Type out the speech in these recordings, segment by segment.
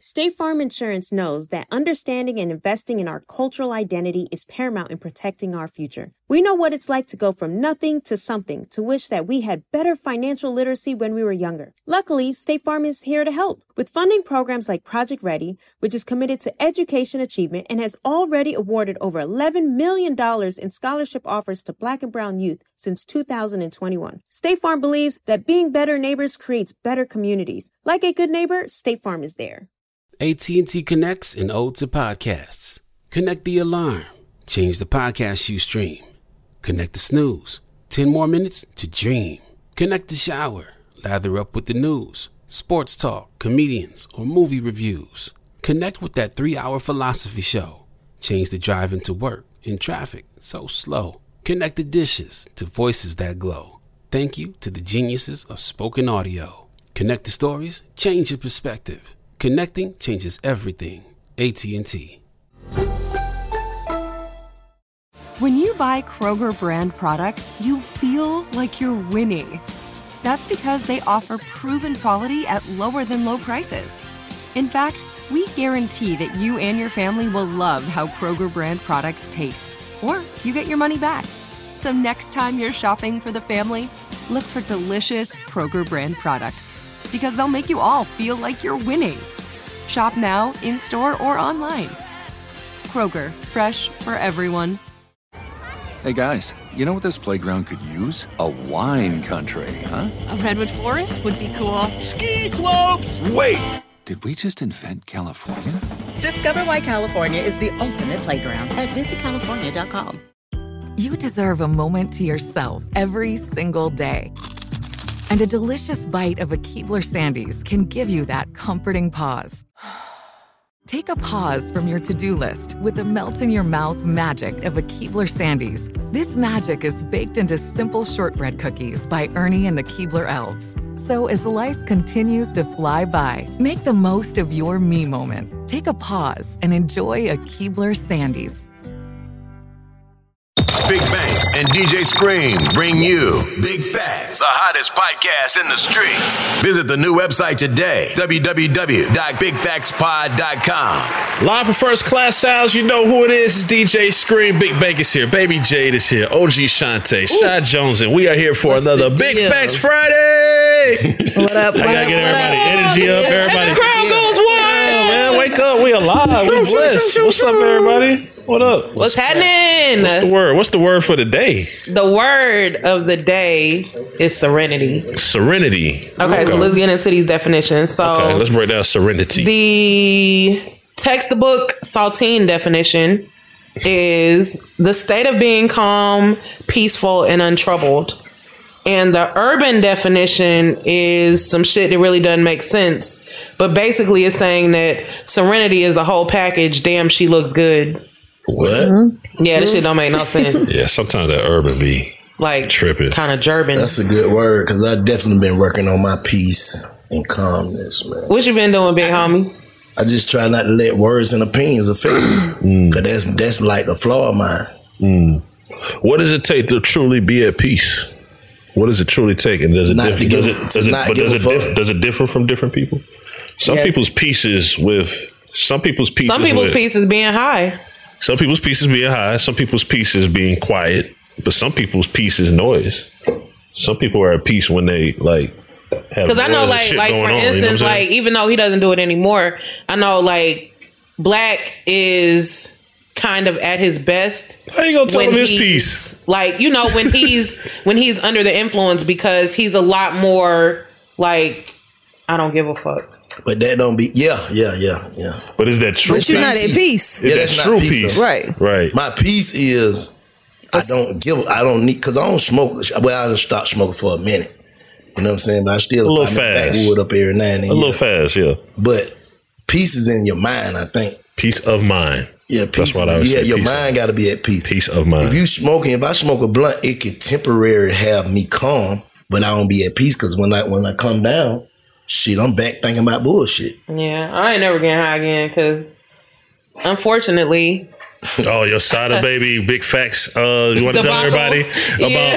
State Farm Insurance knows that understanding and investing in our cultural identity is paramount in protecting our future. We know what it's like to go from nothing to something, to wish that we had better financial literacy when we were younger. Luckily, State Farm is here to help with funding programs like Project Ready, which is committed to education achievement and has already awarded over $11 million in scholarship offers to Black and brown youth since 2021. State Farm believes that being better neighbors creates better communities. Like a good neighbor, State Farm is there. AT&T connects an ode to podcasts. Connect the alarm. Change the podcast you stream. Connect the snooze. 10 more minutes to dream. Connect the shower. Lather up with the news, sports talk, comedians, or movie reviews. Connect with that 3-hour philosophy show. Change the drive into work in traffic so slow. Connect the dishes to voices that glow. Thank you to the geniuses of spoken audio. Connect the stories. Change your perspective. Connecting changes everything. AT&T. When you buy Kroger brand products, you feel like you're winning. That's because they offer proven quality at lower than low prices. In fact, we guarantee that you and your family will love how Kroger brand products taste, or you get your money back. So next time you're shopping for the family, look for delicious Kroger brand products, because they'll make you all feel like you're winning. Shop now, in-store, or online. Kroger, fresh for everyone. Hey guys, you know what this playground could use? A wine country, huh? A redwood forest would be cool. Ski slopes! Wait! Did we just invent California? Discover why California is the ultimate playground at visitcalifornia.com. You deserve a moment to yourself every single day. And a delicious bite of a Keebler Sandies can give you that comforting pause. Take a pause from your to-do list with the melt-in-your-mouth magic of a Keebler Sandies. This magic is baked into simple shortbread cookies by Ernie and the Keebler Elves. So as life continues to fly by, make the most of your me moment. Take a pause and enjoy a Keebler Sandies. Big Bang and DJ Scream bring you Big Facts, the hottest podcast in the streets. Visit the new website today, www.bigfactspod.com. Live for First Class Sounds, you know who it is. It's DJ Scream. Big Bang is here. Baby Jade is here. OG Shantae, Shy Jones, and we are here for another Big Facts Friday. What up? I gotta get everybody energy up. Everybody. The crowd goes wild. Man, wake up. We alive. We blessed. What's up, everybody? What up? What's happening? What's the word? What's the word for the day? The word of the day is serenity. Serenity. Okay, so let's get into these definitions. So okay, let's break down serenity. The textbook Saltine definition is the state of being calm, peaceful, and untroubled. And the urban definition is some shit that really doesn't make sense. But basically it's saying that serenity is the whole package. Damn, she looks good. What? Mm-hmm. Yeah, this shit don't make no sense. Yeah, sometimes that urban be like tripping. Kind of German. That's a good word, because I've definitely been working on my peace and calmness, man. What you been doing, big homie? I just try not to let words and opinions affect me. Because that's like a flaw of mine. What does it take to truly be at peace? What does it truly take? And does it differ from different people? Some people's peace is being high. Some people's peace is being high. Some people's peace is being quiet. But some people's peace is noise. Some people are at peace when they like have. Because I know, like for instance, you know like even though he doesn't do it anymore, I know like Black is kind of at his best. How you gonna tell him his peace? Like, you know, when he's under the influence, because he's a lot more like, I don't give a fuck. But that don't be yeah. But is that true? But you're not at peace. Is that true peace? Right. My peace is I don't need, because I don't smoke. Well, I just stopped smoking for a minute. You know what I'm saying? But I still a little fast. Backwood up every now and then. A little fast, yeah. But peace is in your mind, I think. Peace of mind. Yeah, peace. That's what I was saying. Your mind got to be at peace. Peace of mind. If I smoke a blunt, it could temporarily have me calm, but I don't be at peace, because when I come down, shit, I'm back thinking about bullshit. Yeah, I ain't never getting high again, because unfortunately, Oh, your Sada baby, big facts. You want to tell everybody about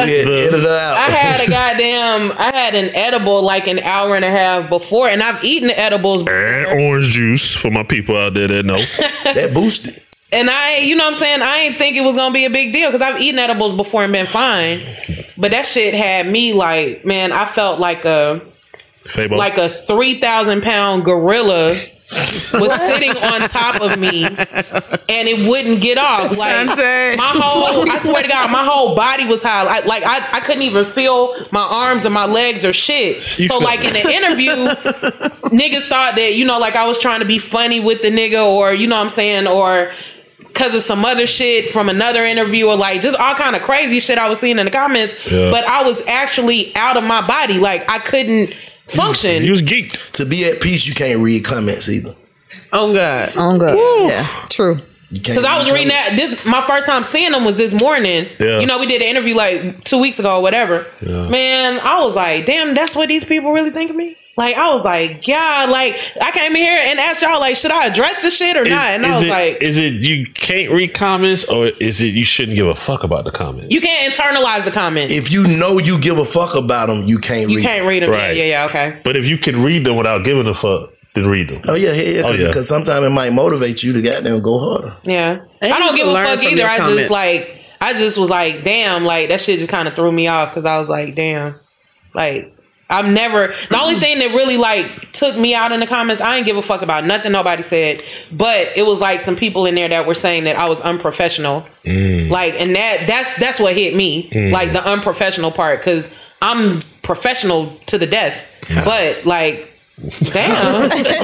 I had an edible like an hour and a half before, and I've eaten edibles before. And orange juice for my people out there that know. That boosted. And you know what I'm saying? I ain't think it was going to be a big deal because I've eaten edibles before and been fine. But that shit had me like, man, I felt like a 3,000-pound gorilla was sitting on top of me and it wouldn't get off. Like I swear to God, my whole body was high. I couldn't even feel my arms or my legs or shit. So like in the interview, niggas thought that, you know, like I was trying to be funny with the nigga, or you know what I'm saying, or because of some other shit from another interview, or like just all kind of crazy shit I was seeing in the comments. Yeah. But I was actually out of my body. Like I couldn't function. You was geeked. To be at peace, you can't read comments either. Oh God. Woo. Yeah, true. Because I was reading that. My first time seeing them was this morning. Yeah. You know, we did an interview like 2 weeks ago or whatever. Yeah. Man, I was like, damn, that's what these people really think of me? Like, I was like, God, like, I came in here and asked y'all, like, should I address this shit or not? And I was like... Is it you can't read comments, or is it you shouldn't give a fuck about the comments? You can't internalize the comments. If you know you give a fuck about them, you can't read them. You can't read them. Right. Yeah, okay. But if you can read them without giving a fuck, then read them. Oh, yeah. Because sometimes it might motivate you to goddamn go harder. Yeah. I don't give a fuck either. I just was like, damn, like, that shit just kind of threw me off because I was like, damn, like... the only thing that really like took me out in the comments, I didn't give a fuck about nothing nobody said, but it was like some people in there that were saying that I was unprofessional. Like, and that's what hit me, like the unprofessional part, because I'm professional to the death, but like, damn.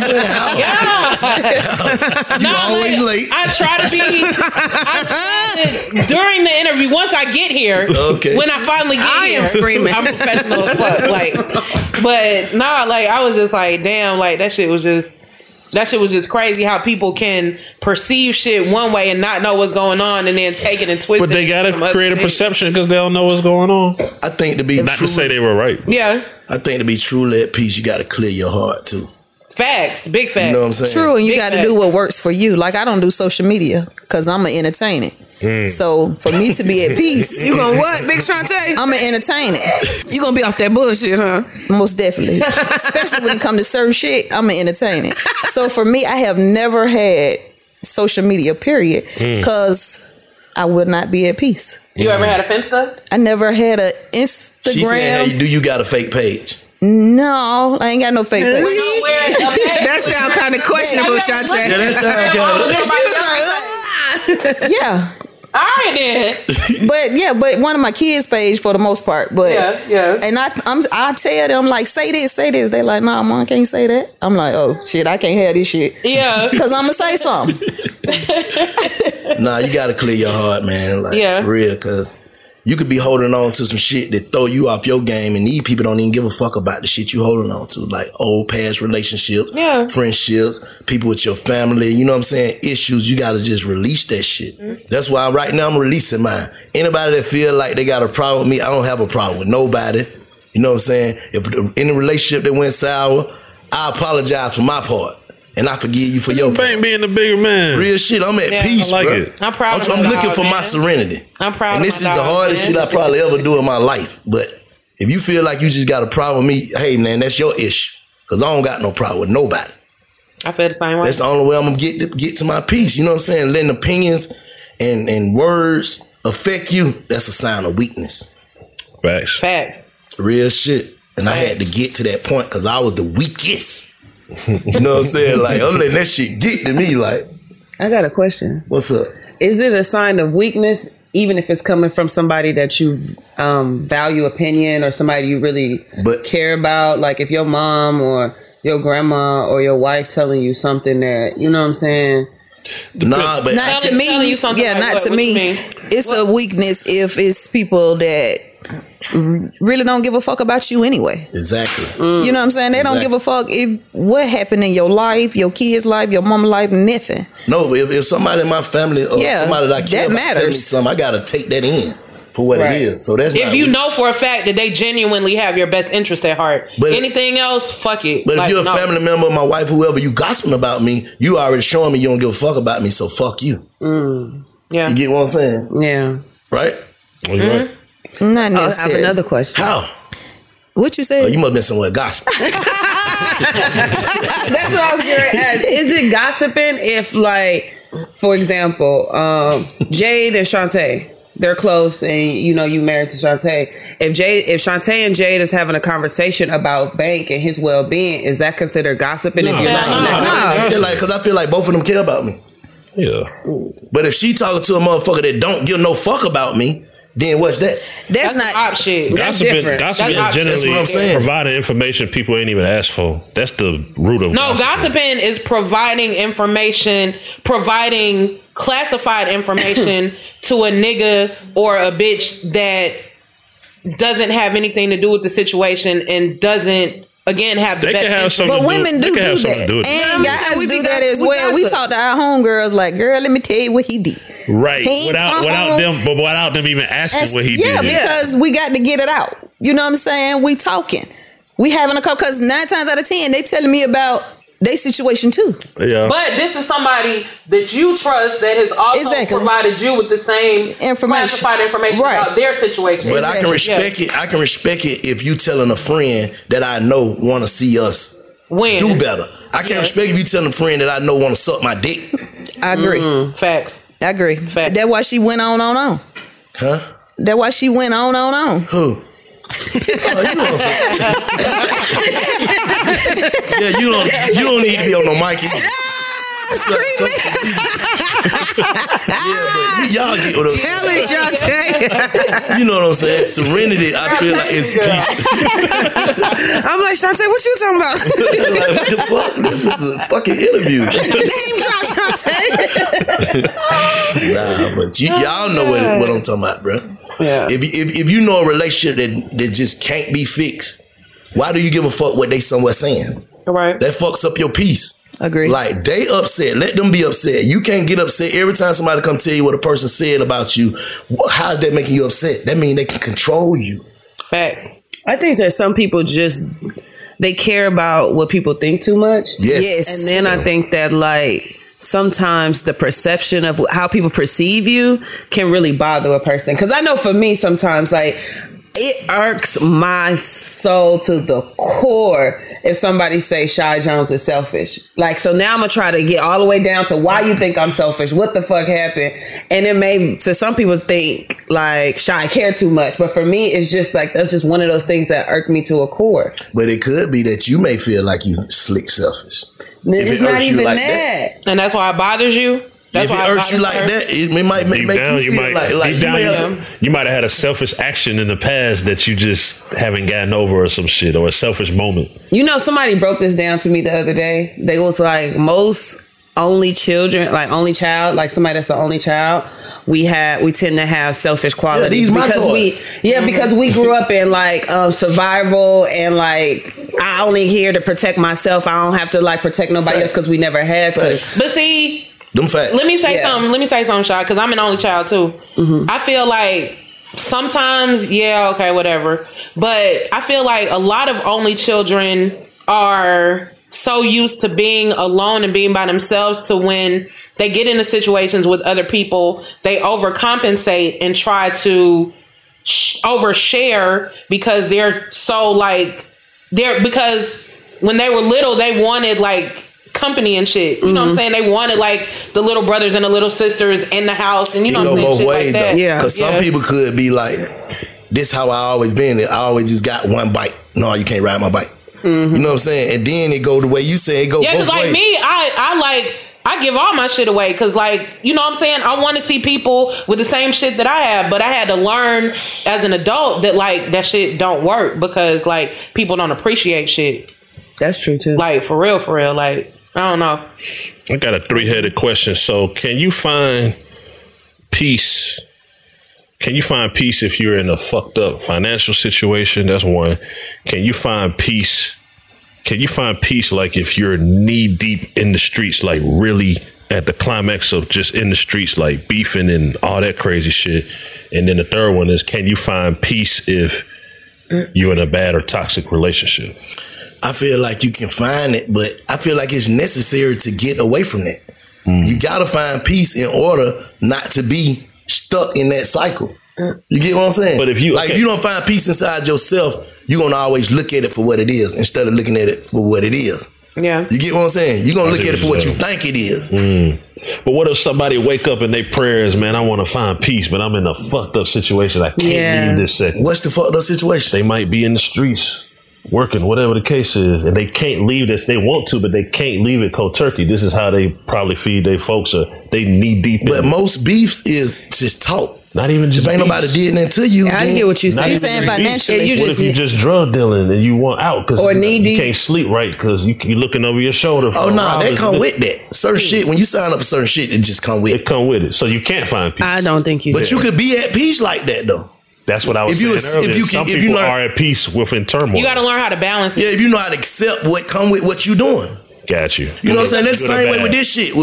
You always late. I try to during the interview, once I get here, when I finally get here, am screaming. I'm professional as fuck. Like, but nah, like I was just like, damn, like that shit was just crazy how people can perceive shit one way and not know what's going on and then take it and twist it. But they gotta create a perception because they don't know what's going on. I think to be not to say they were right. Yeah. I think to be truly at peace, you gotta clear your heart too. Facts. Big facts. You know what I'm saying? True, and you got to do what works for you. Like, I don't do social media because I'm an entertainer. So for me to be at peace, you gonna what, Big Shantae? I'm an entertainer. You gonna be off that bullshit, huh? Most definitely. Especially when it comes to certain shit, I'm an entertainer. So for me, I have never had social media, period, because I would not be at peace. You ever had a Finsta? I never had an Instagram. She said, hey, do you got a fake page? No, I ain't got no fake page. That sound kind of questionable, Shantae. Yeah, that sound kind of... Yeah. I did. But one of my kids' page for the most part. But yeah. And I tell them like, say this. They like, nah, mom, I can't say that. I'm like, oh shit, I can't have this shit. Yeah. Because I'm gonna say something. Nah, you gotta clear your heart, man. Like, for real, because you could be holding on to some shit that throw you off your game, and these people don't even give a fuck about the shit you holding on to, like old past relationships, friendships, people with your family, you know what I'm saying, issues. You gotta just release that shit. That's why right now I'm releasing mine. Anybody that feel like they got a problem with me, I don't have a problem with nobody. You know what I'm saying? If any relationship that went sour, I apologize for my part. And I forgive you for your part. Being the bigger man. Real shit. I'm at peace, I like bro. it. I'm proud I'm looking for my serenity. I'm proud. And this is the hardest shit I probably ever do in my life. But if you feel like you just got a problem with me, hey man, that's your issue. Because I don't got no problem with nobody. I feel the same way. That's the only way I'm gonna get to my peace. You know what I'm saying? Letting opinions and words affect you, that's a sign of weakness. Facts. Real shit. And I had to get to that point because I was the weakest. You know what I'm saying? Like, I'm letting that shit get to me. Like, I got a question. What's up? Is it a sign of weakness, even if it's coming from somebody that you value opinion or somebody you really care about? Like, if your mom or your grandma or your wife telling you something that, you know what I'm saying? Nah, but not to me. Yeah, not to me. It's a weakness if it's people that really don't give a fuck about you anyway. Exactly. You know what I'm saying? They don't give a fuck if what happened in your life, your kid's life, your mama's life, nothing. No, but if somebody in my family or somebody that I care about tell me something, I gotta take that in. for what it is. So that's if you know for a fact that they genuinely have your best interest at heart. But anything else, fuck it. But if you're a family member, my wife, whoever, you gossiping about me, you already showing me you don't give a fuck about me, so fuck you. Yeah. You get what I'm saying? Yeah. Right? Not necessarily. I have another question. How? What you said? Oh, you must have been somewhere gossiping. That's what I was going to ask. Is it gossiping if, like, for example, Jade and Shantae, they're close, and you know you married to Shantae. If Shantae and Jade is having a conversation about Bank and his well-being, is that considered gossiping? No, because I feel like both of them care about me. Yeah. But if she talking to a motherfucker that don't give no fuck about me, then what's that? That's not op shit. That's different. Gossiping is generally providing information people ain't even asked for. That's the root of gossiping is providing information, providing classified information to a nigga or a bitch that doesn't have anything to do with the situation and doesn't again have the best. But women do that, and guys do that as well. We talk to our homegirls like, "Girl, let me tell you what he did." Right, without them even asking what he did. Yeah, because we got to get it out. You know what I'm saying? We talking, we having a call because 9 times out of 10 they telling me about their situation too. Yeah, but this is somebody that you trust that has also provided you with the same classified information about their situation. But I can respect it. I can respect it if you telling a friend that I know want to see us do better. I can't respect if you telling a friend that I know want to suck my dick. I agree. Facts. I agree. Facts. That's why she went on. Huh? That's why she went on. Who? Yeah, you don't need to be on no mic. Yeah, but y'all get what I'm saying. Tell it, Shantae. You know what I'm saying? Serenity, I feel like it's peace. I'm like, Shantae, what you talking about? Like, what the fuck? This is a fucking interview. Name drop, Shantae. Nah, but y'all know what I'm talking about, bro. Yeah. If you know a relationship that just can't be fixed, why do you give a fuck what they somewhere saying? Right. That fucks up your peace. Agree. Like, they upset. Let them be upset. You can't get upset every time somebody come tell you what a person said about you. How's that making you upset? That means they can control you. Facts. I think that some people just they care about what people think too much. Yes. And then I think that like sometimes the perception of how people perceive you can really bother a person. Because I know for me sometimes like it irks my soul to the core if somebody say Shy Jones is selfish. Like, so now I'm gonna try to get all the way down to why you think I'm selfish. What the fuck happened? And it may, so some people think like Shy care too much, but for me, it's just like, that's just one of those things that irk me to a core. But it could be that you may feel like you slick selfish. It's not even like that. And that's why it bothers you. That's if it hurts you like that, it might make down, you feel like you might have had a selfish action in the past that you just haven't gotten over or some shit, or a selfish moment. You know, somebody broke this down to me the other day. They was like, most only children, like only child, like somebody that's the only child, we tend to have selfish qualities because because we grew up in like survival and like I only here to protect myself. I don't have to like protect nobody else because we never had to. But see. Let me say something. Let me say something, Shy, because I'm an only child too. Mm-hmm. I feel like sometimes, whatever. But I feel like a lot of only children are so used to being alone and being by themselves to when they get into situations with other people, they overcompensate and try to overshare because they're so like because when they were little, they wanted like company and shit. You know what I'm saying? They wanted like the little brothers and the little sisters in the house, and you know what I'm saying? Shit like that. Yeah. Because some people could be like, this how I always been. I always just got one bike. No, you can't ride my bike. Mm-hmm. You know what I'm saying? And then it go the way you say it go. Yeah, because like me, I give all my shit away because like, you know what I'm saying? I want to see people with the same shit that I have, but I had to learn as an adult that like that shit don't work because like people don't appreciate shit. That's true too. Like for real, like. I don't know. I got a 3-headed question. So can you find peace? Can you find peace if you're in a fucked up financial situation? That's one. Can you find peace? Can you find peace like if you're knee deep in the streets, like really at the climax of just in the streets, like beefing and all that crazy shit? And then the third one is, can you find peace if you're in a bad or toxic relationship? I feel like you can find it, but I feel like it's necessary to get away from that. You gotta find peace in order not to be stuck in that cycle. You get what I'm saying? But if you if you don't find peace inside yourself, you're gonna always look at it for what it is instead of looking at it for what it is. Yeah. You get what I'm saying? You're gonna look at it for what you think it is. But what if somebody wake up in their prayers, man, I want to find peace, but I'm in a fucked up situation. I can't leave this second. What's the fucked up situation? They might be in the streets working, whatever the case is, and they can't leave this. They want to, but they can't leave it cold turkey. This is how they probably feed their folks, or they knee deep in. But most beefs is just talk. Not even just if ain't nobody did nothing to you. I get what you saying. He's saying financially. What if you just drug dealing and you want out because you can't sleep right because you looking over your shoulder? Oh no, they come with that. Certain shit, when you sign up for certain shit, it just come with it. It come with it. So you can't find peace. I don't think you But you could be at peace like that though. That's what I was saying earlier. Some people are at peace within turmoil. You got to learn how to balance it. Yeah, if you know how to accept what come with what you doing. Got you. You know what I'm saying? That's the same way with this shit.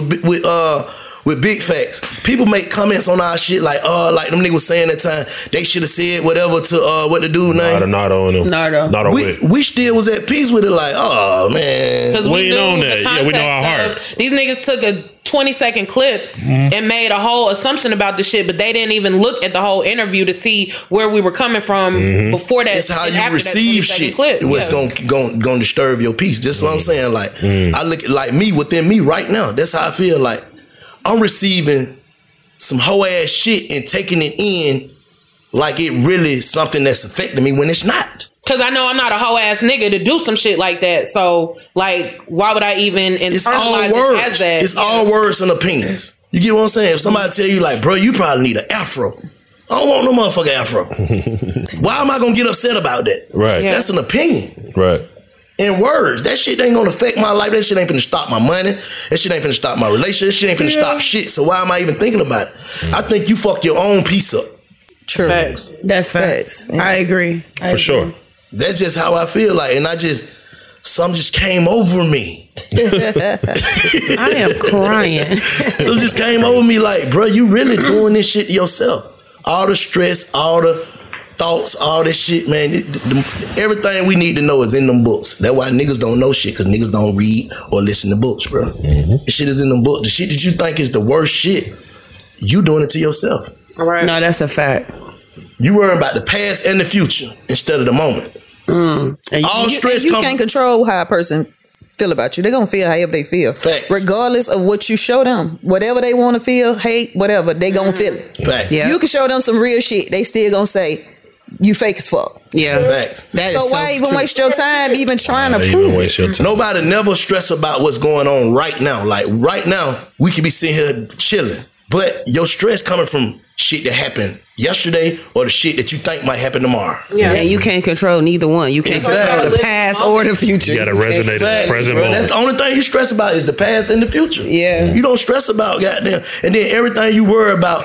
With Big Facts, people make comments on our shit like them niggas was saying that time they should have said whatever to what the dude name. Nardo and them. We still was at peace with it. Like, oh man, because we know that. Yeah, we know our heart. These niggas took a 20-second clip and made a whole assumption about the shit, but they didn't even look at the whole interview to see where we were coming from before that. It's how you receive shit. What's gonna disturb your peace. Just what I'm saying. Like I look at like me within me right now. That's how I feel. Like I'm receiving some hoe ass shit and taking it in like it really something that's affecting me when it's not. Cause I know I'm not a hoe ass nigga to do some shit like that. So like, why would I even internalize it as that? It's all words and opinions. You get what I'm saying? If somebody tell you like, bro, you probably need an afro. I don't want no motherfucking afro. Why am I gonna get upset about that? Right. That's an opinion. Right. In words, that shit ain't gonna affect my life. That shit ain't finna stop my money. That shit ain't finna stop my relationship. That shit ain't finna stop shit. So why am I even thinking about it? I think you fuck your own piece up. True. Facts. That's facts. Yeah. I agree. For sure. That's just how I feel like, and something just came over me. I am crying. So it just came over me like, bro, you really doing this shit to yourself. All the stress, all the thoughts, all this shit, man. Everything we need to know is in them books. That's why niggas don't know shit, because niggas don't read or listen to books, bro. The shit is in them books. The shit that you think is the worst shit, you doing it to yourself. All right. No, that's a fact. You worrying about the past and the future instead of the moment. All stress you can't control how a person feel about you. They're gonna feel however they feel. Facts. Regardless of what you show them. Whatever they want to feel, hate, whatever, they gonna feel it. Facts. Yeah. You can show them some real shit, they still gonna say you fake as fuck. Yeah. Facts. So why even waste your time even trying to prove it? Nobody never stress about what's going on right now. Like right now, we could be sitting here chilling, but your stress coming from shit that happened yesterday or the shit that you think might happen tomorrow. Yeah, and you can't control neither one. You can't control the past or the future. You gotta resonate in the present moment. That's the only thing you stress about is the past and the future. Yeah. You don't stress about goddamn, and then everything you worry about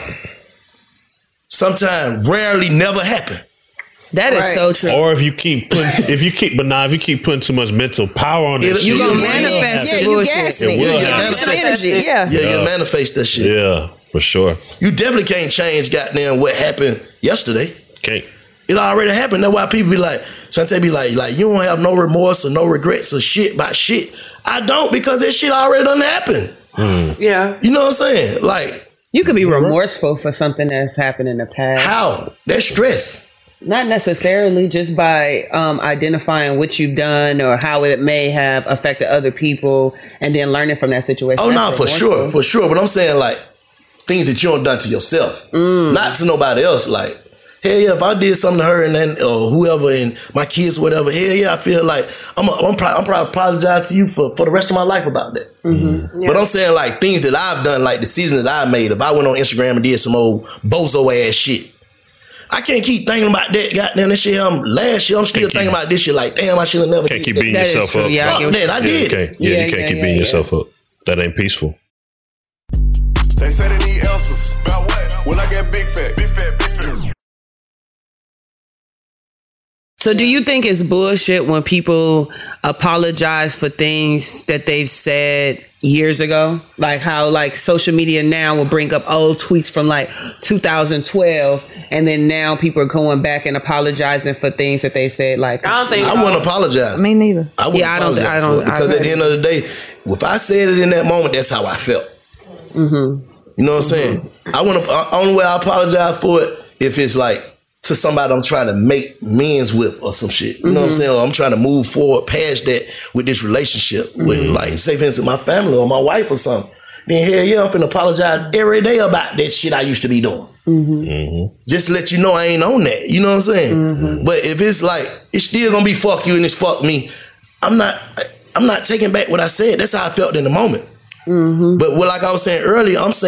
sometimes rarely never happen. That is so true. Or if you keep putting too much mental power on it, you gonna manifest the bullshit. You gassing it. Some energy. Yeah, you manifest that shit. Yeah, for sure. You definitely can't change goddamn what happened yesterday. Can't. It already happened. That's why people be like, Shantae be like, you don't have no remorse or no regrets or shit about shit. I don't, because that shit already done happened. Yeah. You know what I'm saying? Like, you could be remorseful for something that's happened in the past. How? That's stress. Not necessarily, just by identifying what you've done or how it may have affected other people, and then learning from that situation. Oh, no, for sure. But I'm saying like things that you don't done to yourself, not to nobody else. Like, hell yeah, if I did something to her and then or whoever and my kids, whatever, hell yeah, I feel like I'm probably apologize to you for the rest of my life about that. Mm-hmm. Yeah. But I'm saying like things that I've done, like decisions that I made. If I went on Instagram and did some old bozo ass shit, I can't keep thinking about that goddamn this shit. Last year, I'm still thinking about this shit. Like, damn, I should have never. Can't keep beating yourself up. Yeah, fuck that, I did. You can't keep beating yourself up. That ain't peaceful. They say they need answers. About what? When I get big fat. So do you think it's bullshit when people apologize for things that they've said years ago? Like how like social media now will bring up old tweets from like 2012 and then now people are going back and apologizing for things that they said like I don't think I wouldn't apologize. Me neither. I wouldn't apologize for it because at the end of the day, if I said it in that moment, that's how I felt. Mm-hmm. You know what I'm saying? Only way I apologize for it if it's like to somebody I'm trying to make amends with or some shit. You know what I'm saying? Or I'm trying to move forward past that with this relationship with like, say for instance, my family or my wife or something. Then hell yeah, I'm finna apologize every day about that shit I used to be doing. Just to let you know I ain't on that. You know what I'm saying? But if it's like, it's still gonna be fuck you and it's fuck me, I'm not taking back what I said. That's how I felt in the moment. But like I was saying earlier, I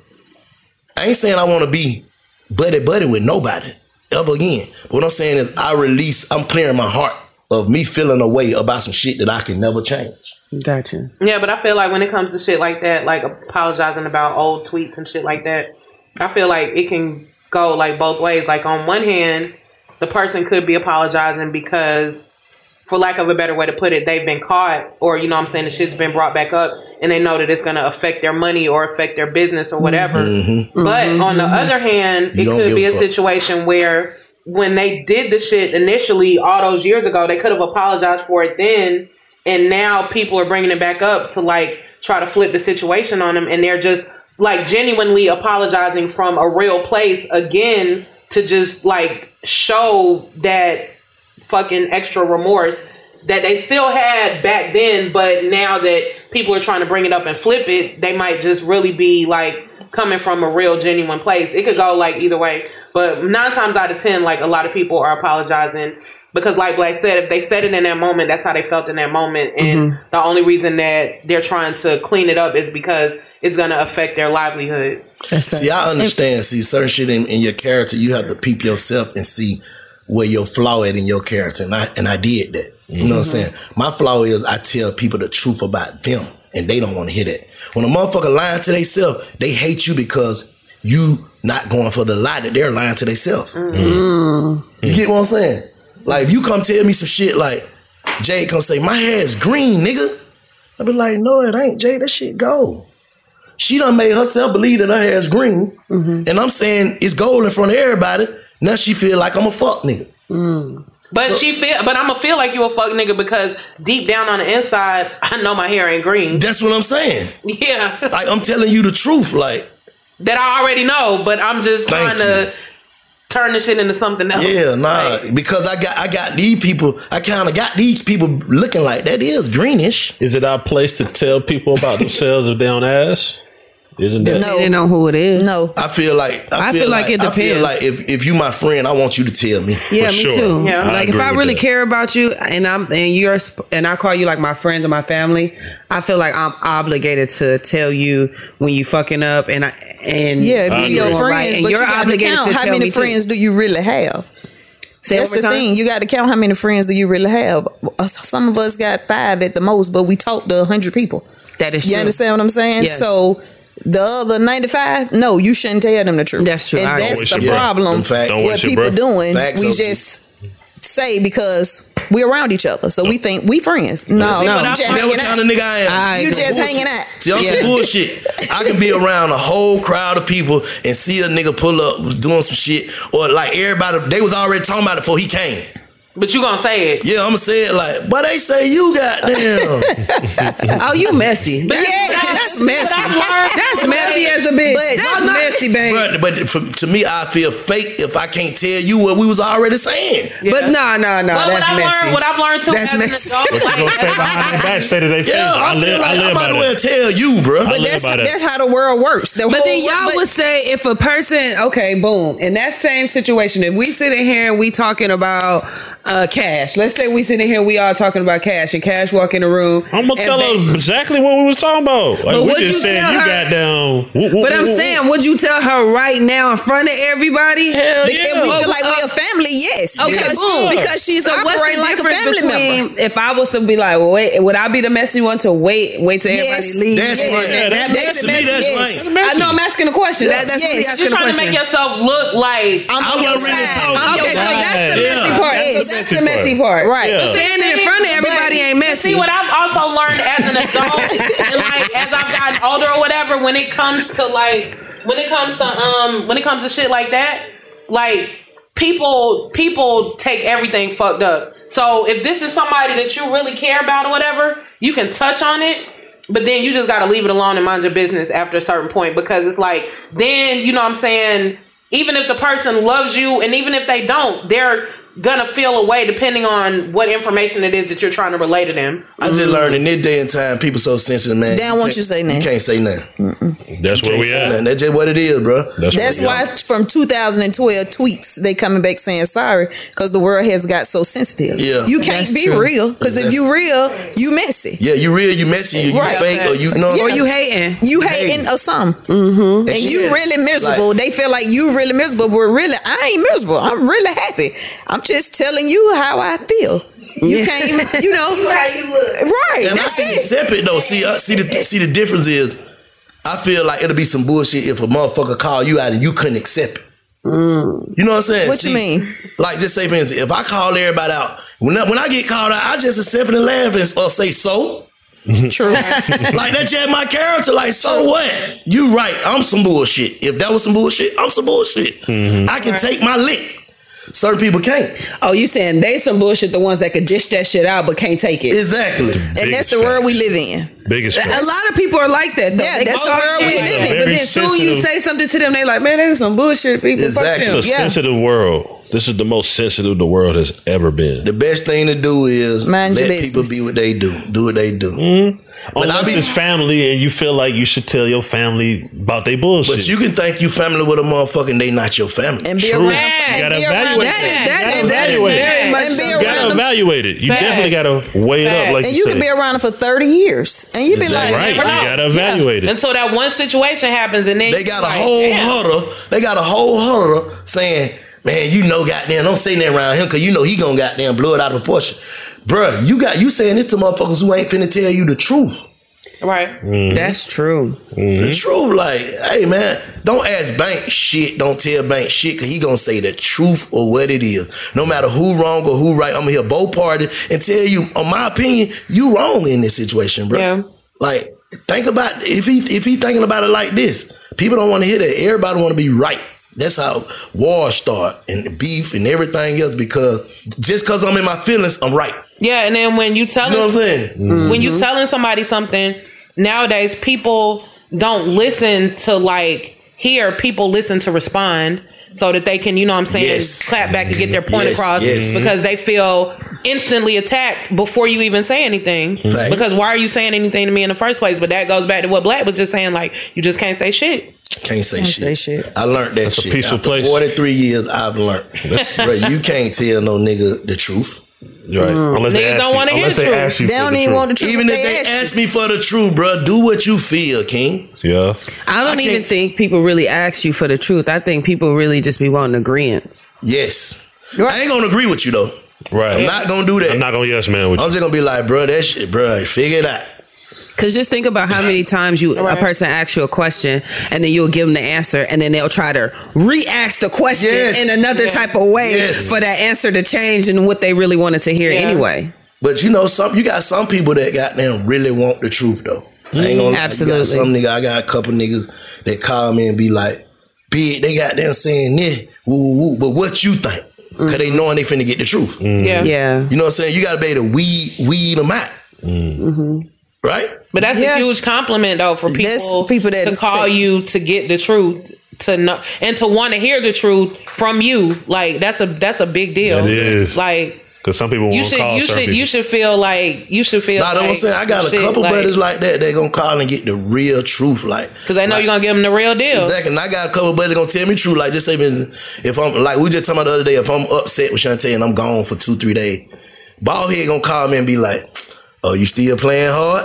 ain't saying I want to be buddy with nobody ever again. But what I'm saying is I'm clearing my heart of me feeling a way about some shit that I can never change. Gotcha. Yeah, but I feel like when it comes to shit like that, like apologizing about old tweets and shit like that, I feel like it can go like both ways. Like on one hand, the person could be apologizing because, for lack of a better way to put it, they've been caught, or you know what I'm saying, the shit's been brought back up and they know that it's going to affect their money or affect their business or whatever. But on the other hand, it could be a situation where when they did the shit initially all those years ago, they could have apologized for it then, and now people are bringing it back up to like try to flip the situation on them, and they're just like genuinely apologizing from a real place again to just like show that fucking extra remorse that they still had back then, but now that people are trying to bring it up and flip it, they might just really be like coming from a real genuine place. It could go like either way, but 9 times out of 10, like a lot of people are apologizing because like Black said, if they said it in that moment, that's how they felt in that moment, and the only reason that they're trying to clean it up is because it's going to affect their livelihood. See, I understand. See, certain shit in your character, you have to peep yourself and see where your flaw at in your character, and I did that. You know what I'm saying? My flaw is I tell people the truth about them, and they don't want to hear that. When a motherfucker lying to themselves, they hate you because you not going for the lie that they're lying to themselves. You get what I'm saying? Like if you come tell me some shit like Jade come say my hair is green, nigga, I be like, no, it ain't, Jade. That shit gold. She done made herself believe that her hair is green, and I'm saying it's gold in front of everybody. Now she feel like I'm a fuck nigga. But but I'm gonna feel like you a fuck nigga because deep down on the inside, I know my hair ain't green. That's what I'm saying. Yeah, like I'm telling you the truth, like that I already know, but I'm just trying to turn this shit into something else. Yeah, nah, because I got these people. I kind of got these people looking like that is greenish. Is it our place to tell people about themselves if they don't ask? Isn't that? No, they know who it is. No, I feel like it depends. I feel like if you my friend, I want you to tell me. Yeah, me too. Yeah. Like if I really care about you, and I call you like my friends or my family, I feel like I'm obligated to tell you when you fucking up, and if you're your friends, but you're obligated to how many friends do you really have? That's the thing. You got to count how many friends do you really have. Some of us got 5 at the most, but we talk to 100 people. That is true. You understand what I'm saying? Yes. So the other 95, no, you shouldn't tell them the truth. That's true. And that's the problem. What people doing, we just say because we're around each other, so we think we friends. No, you just hanging out. Nigga I am. You just hanging out. See, I'm some bullshit. I can be around a whole crowd of people and see a nigga pull up doing some shit, or like everybody, they was already talking about it before he came. But you gonna say it? Yeah, I'm gonna say it like, but they say you goddamn. Oh, you messy. But that's messy. That's messy as a bitch. That's messy, baby. But to me, I feel fake if I can't tell you what we was already saying. Yeah. But no, that's messy. What I've learned too as an adult, what you gonna say behind their back? Say to their face. Yeah, I feel like I'm about to well tell you, bro. But that's how the world works. But then y'all would say if a person, okay, boom, in that same situation, if we sit in here and we talking about Cash. Let's say we sitting here, we all talking about Cash, and Cash walk in the room. I'm gonna tell her exactly what we was talking about. Like, we just said you got down. But I'm saying, would you tell her right now in front of everybody? Hell yeah. If we feel like we're a family, yes. Okay, because she's operating like a family member. If I was to be like, well, wait, would I be the messy one to wait till everybody leaves? That's yes. I know I'm asking a question. That's you're trying to make yourself look like I'm on your side. Okay, so that's the messy part. That's the messy part. Right. Yeah. Saying it in front of everybody ain't messy. See, what I've also learned as an adult, and like as I've gotten older or whatever, when it comes to shit like that, like people take everything fucked up. So if this is somebody that you really care about or whatever, you can touch on it. But then you just got to leave it alone and mind your business after a certain point, because it's like, then, you know what I'm saying, even if the person loves you and even if they don't, they're gonna feel a way depending on what information it is that you're trying to relay to them. I just learned in this day and time, people so sensitive, man. They don't want you to say nothing. You can't say nothing. That's where we at. That's just what it is, bro. That's why from 2012 tweets they coming back saying sorry, because the world has got so sensitive. Yeah, you can't be real, because if you real, you messy. Yeah, you real, you messy, you fake, or you know, or you hating, or something. And you really miserable. Like, they feel like you really miserable, but really I ain't miserable. I'm really happy. I'm just telling you how I feel. You can't even, how you look. Right. And that's I can accept it though. See the difference is, I feel like it'll be some bullshit if a motherfucker call you out and you couldn't accept it. You know what I'm saying? What you mean? Like, just say for instance, if I call everybody out, when I get called out, I just accept it and laugh or say so. True. Like, that's just my character. Like, so what? You right. I'm some bullshit. If that was some bullshit, I'm some bullshit. I can take my lick. Certain people can't. Oh, you saying they some bullshit, the ones that could dish that shit out but can't take it. Exactly. And that's the world we live in. A lot of people are like that though. Yeah, that's the world we live in. But then soon you say something to them, they like, man, they some bullshit people. Exactly. It's a sensitive world. This is the most sensitive the world has ever been. The best thing to do is mind let your people be what they do. Do what they do. Unless it's family and you feel like you should tell your family about their bullshit. But you can think you family with a motherfucker and they not your family. And be True. around. You gotta evaluate it. You gotta evaluate it. You definitely gotta weigh it up, like and you can be around it for 30 years. And you be like, right. You gotta evaluate it. Until that one situation happens and then they got a whole huddle. They got a whole huddle saying, man, you know, goddamn, don't say that around him because you know he gonna goddamn blow it out of proportion. Bruh, you saying this to motherfuckers who ain't finna tell you the truth. Right. That's true. The truth, like, hey man, don't ask Bank shit, don't tell Bank shit, because he gonna say the truth or what it is. No matter who wrong or who right, I'm gonna hear both parties and tell you, on my opinion, you wrong in this situation, bro. Yeah. Like, think about if he thinking about it like this. People don't want to hear that. Everybody want to be right. That's how wars start and beef and everything else, because just because I'm in my feelings, I'm right. Yeah, and then when you telling, you know what I'm saying? When you telling somebody something, nowadays people don't listen to like hear, people listen to respond so that they can, you know what I'm saying, clap back and get their point across because they feel instantly attacked before you even say anything. Because why are you saying anything to me in the first place? But that goes back to what Black was just saying, like, you just can't say shit. Can't say shit. I learned that That's shit. a peaceful After place. 43 years, I've learned. Bro, you can't tell no nigga the truth. Right. Unless Niggas don't want to hear the truth. They don't even want the truth. Even if they ask me for the truth, bro, do what you feel, King. Yeah. I don't even think people really ask you for the truth. I think people really just be wanting agreements. Yes. I ain't gonna agree with you though. Right. I'm not gonna do that. I'm not gonna yes man with you. I'm just gonna be like, bro, that shit, bro, figure it out. Because just think about how many times a person asks you a question and then you'll give them the answer and then they'll try to re-ask the question in another type of way for that answer to change and what they really wanted to hear anyway. But you know, you got some people that goddamn really want the truth though. I ain't gonna absolutely. I got a couple niggas that call me and be like, big, they goddamn saying this, woo, woo, but what you think? Because they knowing they finna get the truth. Yeah. You know what I'm saying? You gotta be able to weed them out. Right? But that's a huge compliment though for people that to call you to get the truth, to know and to want to hear the truth from you. Like that's a big deal. It is. Like, because some people won't call certain people. You should feel like Nah, that's what I'm saying. I got a couple buddies like that. They gonna call and get the real truth, like, because they know you're gonna give them the real deal. Exactly. And I got a couple buddies gonna tell me the truth. Like, just say if I'm like we just talking about the other day, if I'm upset with Shantae and I'm gone for 2-3 days, Baldhead gonna call me and be like, "Oh, you still playing hard?"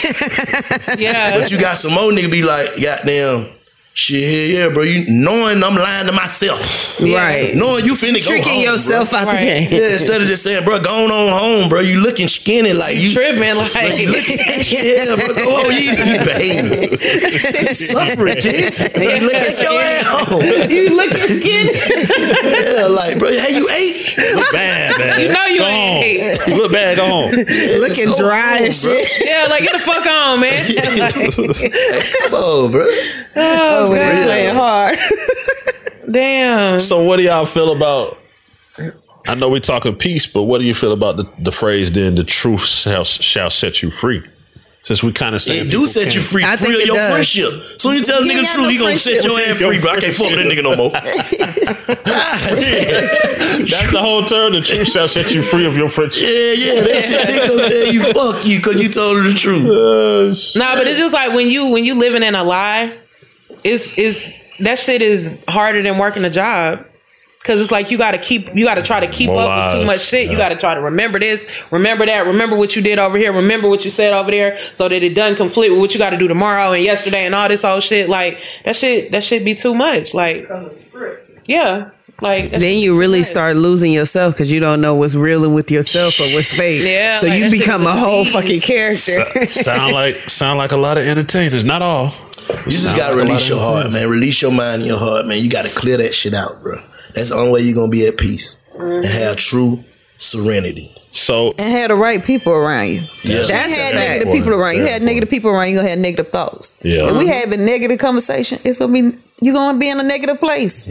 Yeah. But you got some more nigga be like, "Goddamn, shit, yeah, bro. You knowing I'm lying to myself, right? Knowing you finna go tricking home, yourself bro. out the game. Yeah, instead of just saying, bro, going on home, bro. You looking skinny, like you tripping, like you looking, yeah, bro. Go home, you behaving, suffering, kid. You looking skinny. You looking skinny. Yeah, like, bro, hey, you ate. What look bad, man. You know you ain't. You look bad. Go home. Looking dry and shit. Yeah, like get the fuck on, man. Come on, bro. Oh, they're playing hard. Damn. So what do y'all feel about? I know we're talking peace, but what do you feel about the phrase? Then the truth shall set you free. Since we kind of say it do set you free, free of your friendship. So you tell a nigga the truth, he gonna set your ass free, bro. I can't fuck with that nigga no more. That's the whole term. The truth shall set you free of your friendship. Yeah, that shit nigga gonna tell you fuck you because you told her the truth. Nah, but it's just like when you living in a lie, it's that shit is harder than working a job. Cause it's like you gotta try to keep up with too much shit. You gotta try to remember this, remember that, remember what you did over here, remember what you said over there, so that it doesn't conflict with what you gotta do tomorrow and yesterday and all this old shit. Like that shit be too much. Like, yeah. Like then you really start losing yourself because you don't know what's real with yourself or what's fake. Yeah. So like you become a whole fucking character. Sound like a lot of entertainers. Not all. You just gotta release your heart, man. Release your mind and your heart, man. You gotta clear that shit out, bro. That's the only way you're gonna be at peace and have true serenity. So and have the right people around you. Yeah. That's had negative people around you. Had negative people around you, you're gonna have negative thoughts. Yeah. If we have a negative conversation, it's gonna be you're gonna be in a negative place.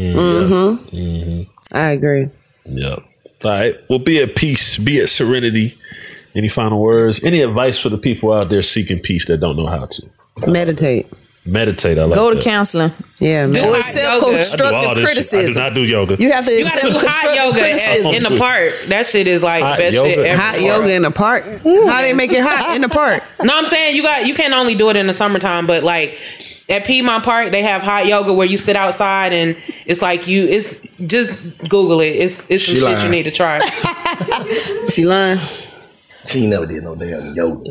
I agree. Yep. All right. Well, be at peace. Be at serenity. Any final words? Any advice for the people out there seeking peace that don't know how to? Meditate. Meditate. I like Go to that. counseling. Yeah, do self-constructive criticism. I do not do yoga. You have to do hot yoga in the park. That shit is like best shit ever. Hot yoga in the park? How they make it hot in the park? No, I'm saying you can't only do it in the summertime, but like at Piedmont Park, they have hot yoga where you sit outside and it's like it's just Google it. It's some shit you need to try. She lying. She never did no damn yoga.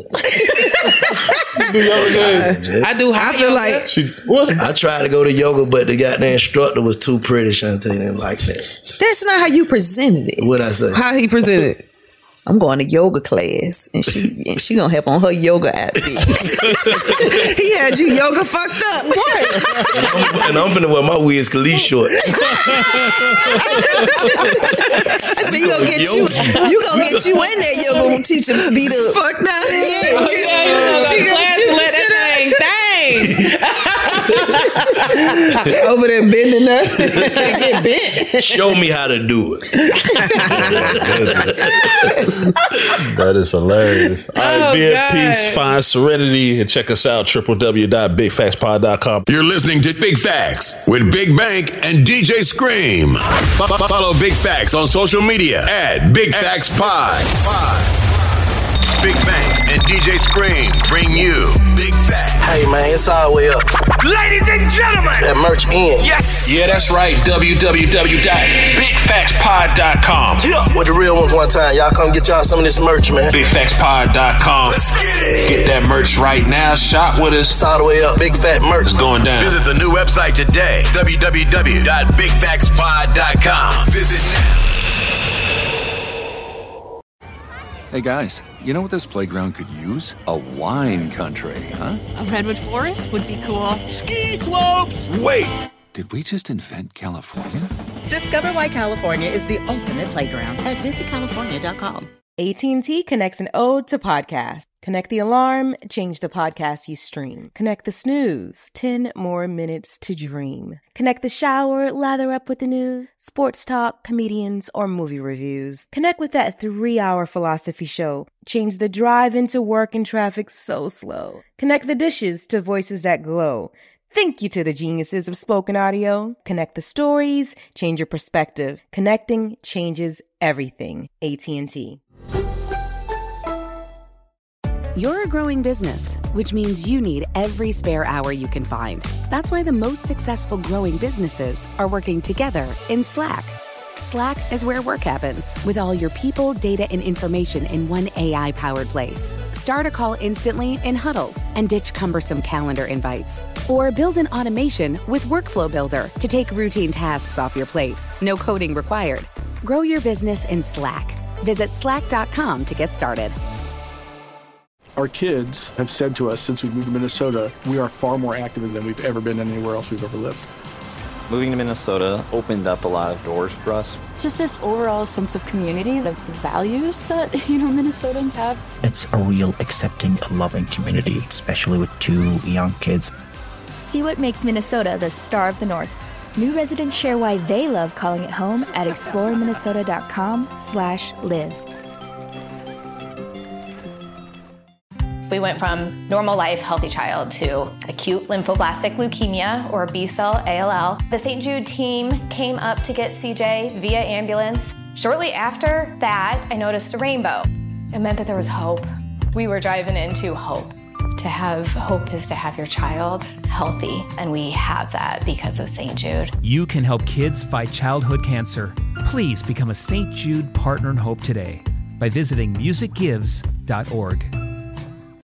I do hot yoga. I tried to go to yoga, but the goddamn instructor was too pretty, Shantae, didn't like that. That's not how you presented it. What'd I say? How he presented? I'm going to yoga class, and she gonna help on her yoga outfit. He had you yoga fucked up. And I'm finna wear my Wiz Khalifa short. I said you gonna get you in there yoga teacher to beat up. Fuck that. Let that thing. Over there bending up. Get bent. Show me how to do it. That is hilarious. All right, be at peace, find serenity, and check us out, www.bigfactspod.com. You're listening to Big Facts with Big Bank and DJ Scream. Follow Big Facts on social media at Big Facts Pod. Big Bank and DJ Scream bring you Big Facts. Hey man, it's all the way up. Ladies and gentlemen, that merch in. Yes. Yeah, that's right. www.bigfactspod.com. Yeah, with the real ones one time. Y'all come get y'all some of this merch, man. Bigfactspod.com. Let's get it. Get that merch right now. Shop with us. It's all the way up. Big fat merch. It's going down. Visit the new website today. www.bigfactspod.com. Visit now. Hey guys, you know what this playground could use? A wine country, huh? A redwood forest would be cool. Ski slopes. Wait. Did we just invent California? Discover why California is the ultimate playground at visitcalifornia.com. AT&T connects an ode to podcast. Connect the alarm, change the podcast you stream. Connect the snooze, 10 more minutes to dream. Connect the shower, lather up with the news, sports talk, comedians, or movie reviews. Connect with that 3-hour philosophy show. Change the drive into work and traffic so slow. Connect the dishes to voices that glow. Thank you to the geniuses of spoken audio. Connect the stories, change your perspective. Connecting changes everything. AT&T. You're a growing business, which means you need every spare hour you can find. That's why the most successful growing businesses are working together in Slack. Slack is where work happens, with all your people, data, and information in one AI-powered place. Start a call instantly in huddles and ditch cumbersome calendar invites. Or build an automation with Workflow Builder to take routine tasks off your plate. No coding required. Grow your business in Slack. Visit slack.com to get started. Our kids have said to us since we moved to Minnesota, we are far more active than we've ever been anywhere else we've ever lived. Moving to Minnesota opened up a lot of doors for us. Just this overall sense of community, the values that, Minnesotans have. It's a real accepting, loving community, especially with 2 young kids. See what makes Minnesota the star of the North. New residents share why they love calling it home at exploreminnesota.com/live. We went from normal life, healthy child to acute lymphoblastic leukemia, or B-cell ALL. The St. Jude team came up to get CJ via ambulance. Shortly after that, I noticed a rainbow. It meant that there was hope. We were driving into hope. To have hope is to have your child healthy, and we have that because of St. Jude. You can help kids fight childhood cancer. Please become a St. Jude Partner in Hope today by visiting musicgives.org.